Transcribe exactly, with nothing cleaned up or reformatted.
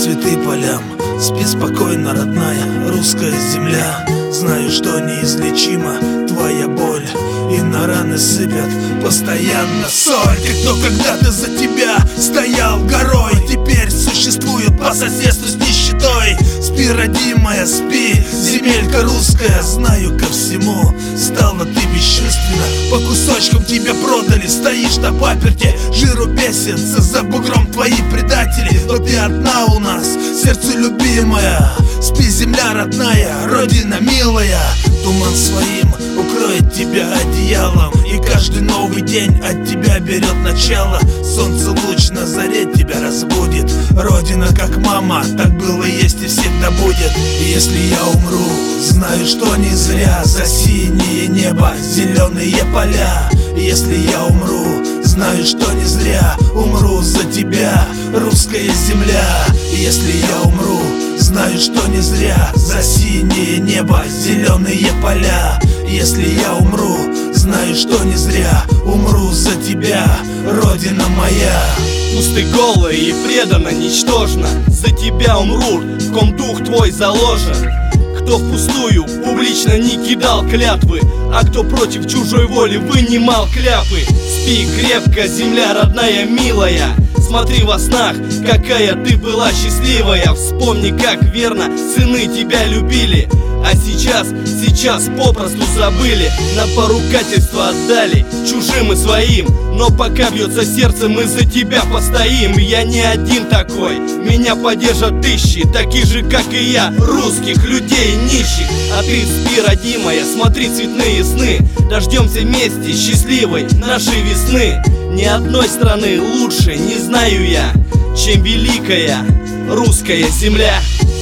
цветы полям. Спи спокойно, родная русская земля. Знаю, что неизлечима твоя боль, и на раны сыпят постоянно соль. Те, кто когда-то за тебя стоял горой, теперь существуют по соседству с нищетой. Спи, родимая, спи, земелька русская. Знаю, ко всему стала ты бесчувственна. По кусочкам тебя продали, стоишь на паперте. Жиру бесится за бугром твои предатели. Но ты одна у нас, сердцу любимая. Спи, земля родная, родина милая. Туман своим укроет тебя одеялом, и каждый новый день от тебя берет начало. Солнце луч на заре тебя разбудит. Родина как мама, так было, есть и всегда будет. И если я умру, знаю, что не зря. За синее небо, зеленые поля. И если я умру, знаю, что не зря. Умру за тебя, русская земля. И если я умру, знаю, что не зря. За синее небо, зеленые поля. Если я умру, знаю, что не зря. Умру за тебя, родина моя. Пусть ты голая и предана, ничтожна. За тебя умру, в ком дух твой заложен. Кто впустую публично не кидал клятвы, а кто против чужой воли вынимал кляпы. Спи крепко, земля родная, милая. Смотри во снах, какая ты была счастливая. Вспомни, как верно сыны тебя любили, а сейчас, сейчас попросту забыли. На поругательство отдали чужим и своим. Но пока бьется сердце, мы за тебя постоим. Я не один такой, меня поддержат тысячи таких же, как и я, русских людей нищих. А ты спи, родимая, смотри цветные сны. Дождемся вместе счастливой нашей весны. Ни одной страны лучше не знаю я, чем великая русская земля.